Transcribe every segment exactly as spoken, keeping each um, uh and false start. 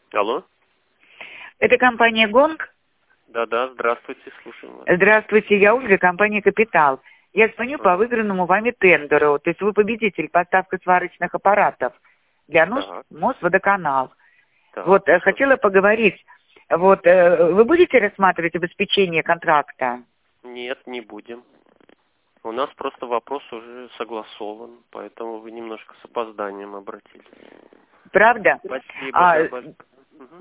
Алло. Это компания «Гонг». Да-да, здравствуйте, слушаем вас. Здравствуйте, я Ольга, компания «Капитал». Я звоню по выигранному вами тендеру. То есть вы победитель поставки сварочных аппаратов для нужд Так. Мосводоканал. Так. Вот, э, хотела поговорить. Вот, э, вы будете рассматривать обеспечение контракта? Нет, не будем. У нас просто вопрос уже согласован, поэтому вы немножко с опозданием обратились. Правда? Спасибо. А, Да, большое. Мгм.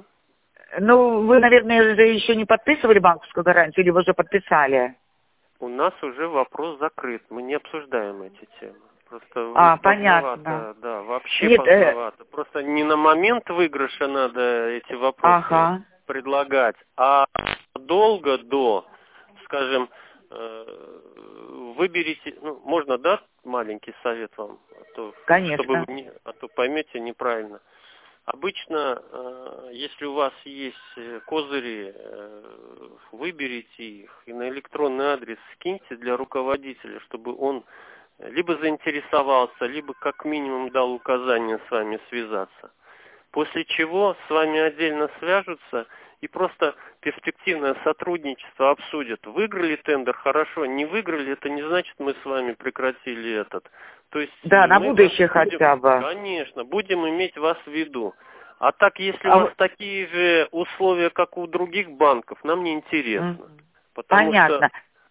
ну, вы, наверное, же еще не подписывали банковскую гарантию, или вы уже подписали? У нас уже вопрос закрыт. Мы не обсуждаем эти темы. Просто вы А, поздновато, понятно. да, вообще Нет, э, поздновато. Просто не на момент выигрыша надо эти вопросы ага. предлагать, а долго до, скажем, э, выберите, ну, можно, да, маленький совет вам, а то, Конечно. чтобы вы не, а то поймете неправильно. Обычно, э, если у вас есть э, козыри, э, выберите их и на электронный адрес скиньте для руководителя, чтобы он либо заинтересовался, либо как минимум дал указание с вами связаться. После чего с вами отдельно свяжутся и просто перспективное сотрудничество обсудят. Выиграли тендер, хорошо, не выиграли, это не значит, мы с вами прекратили этот. То есть Да, на мы будущее вас будем, хотя бы. конечно, будем иметь вас в виду. А так, если А у вас вы- такие же условия, как у других банков, нам не интересно. Мгм. Потому Понятно. что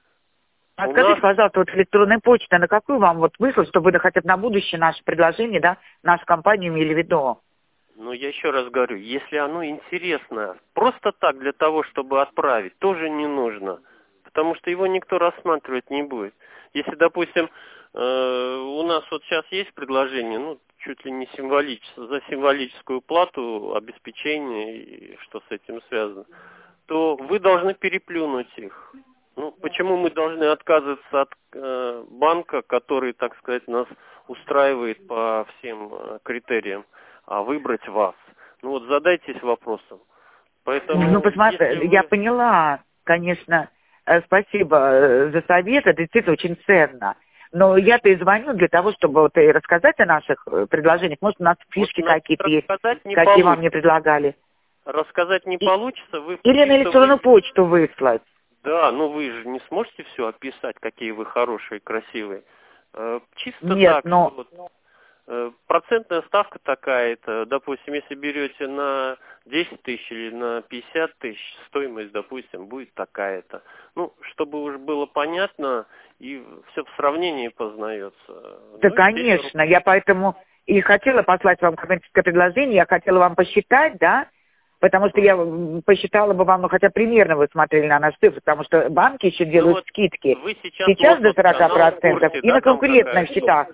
А у скажите, нас, пожалуйста, вот электронная почта, на какую вам вот выслать, чтобы вы хотя бы на будущее наше предложение, да, нашу компанию имели в виду? ну я еще раз говорю, если оно интересно, просто так для того, чтобы отправить, тоже не нужно. Потому что его никто рассматривать не будет. Если, допустим, э, у нас вот сейчас есть предложение, ну, чуть ли не символическое, за символическую плату, обеспечение и что с этим связано, то вы должны переплюнуть их. Ну, почему мы должны отказываться от э, банка, который, так сказать, нас устраивает по всем э, критериям, а выбрать вас? Ну вот задайтесь вопросом. Поэтому, Ну, если посмотри, я вы... поняла, конечно, э, спасибо э, за совет, это действительно очень ценно. Но я-то и звоню для того, чтобы вот и рассказать о наших э, предложениях. Может, у нас Вот фишки на- какие-то есть, рассказать не какие вам не получится. предлагали. Рассказать не И- получится, вы или на чисто электронную вы... почту выслать. Да, ну вы же не сможете все описать, какие вы хорошие, красивые. Э, Чисто Нет, так, что но... вот э, процентная ставка такая-то, допустим, если берете на десять тысяч или на пятьдесят тысяч, стоимость, допустим, будет такая-то. Ну, чтобы уж было понятно, и все в сравнении познается. Да, Ну, естественно, конечно, я поэтому и хотела послать вам коммерческое предложение, я хотела вам посчитать, да, потому что я м, посчитала бы вам, ну, хотя примерно вы смотрели на наш цифры, потому что банки еще ну делают вот скидки. вы сейчас, Сейчас до сорока Мосводоканал в процентов курсе, и да, на там конкурентных какая? счетах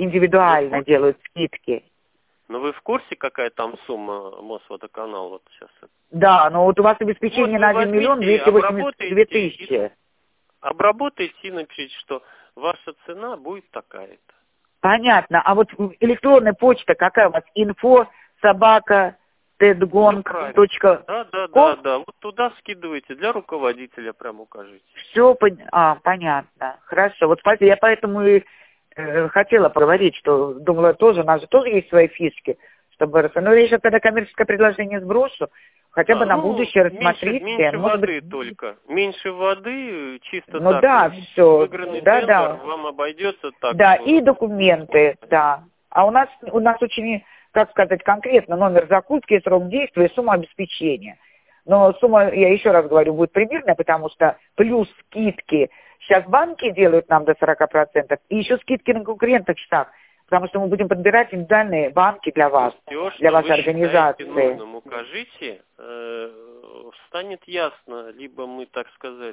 Вы в индивидуально курсе? делают скидки. Но вы в курсе, какая там сумма Мосводоканал вот сейчас? Да, но вот у вас Вот обеспечение вы на один миллион возьмите, двести восемьдесят две обработайте, и, тысячи. обработайте и напишите, что ваша цена будет такая-то. Понятно. А вот электронная почта какая у вас? Инфо собака Все тедгонг правильно. точка Да, да, да, ком. да. Вот туда скидывайте, для руководителя прям укажите. Все, а, понятно. Хорошо. Вот спасибо. Я поэтому и э, хотела поговорить, что думала тоже, у нас же тоже есть свои фишки, чтобы... рас- Ну, я сейчас тогда коммерческое предложение сброшу, хотя бы Да, на ну, будущее меньше, рассмотрите. меньше Может быть, воды только. Меньше воды, чисто ну так. да, все. Выигранный Да, тендер да. вам обойдется так. Да, и э, документы, да. А у нас, у нас очень, как сказать, конкретно номер закупки, срок действия и сумма обеспечения. Но сумма, я еще раз говорю, будет примерная, потому что плюс скидки. Сейчас банки делают нам до сорока процентов, и еще скидки на конкурентных счетах, потому что мы будем подбирать индивидуальные банки для вас, Все, для что вашей вы считаете организации. нужным, укажите, э, станет ясно, либо мы, так сказать,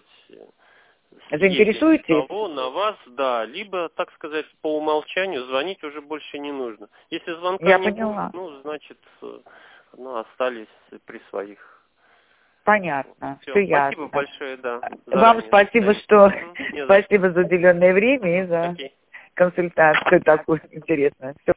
съедем с Заинтересуетесь? того на вас, да, либо, так сказать, по умолчанию звонить уже больше не нужно. Если звонка Я не поняла. будет, ну, значит, э, ну, остались при своих. Понятно, Все, все спасибо ясно. большое, да, Вам заранее. спасибо, До что свидания. Мгм, не за что. спасибо за уделенное время и за Окей. консультацию такую интересную. Всё.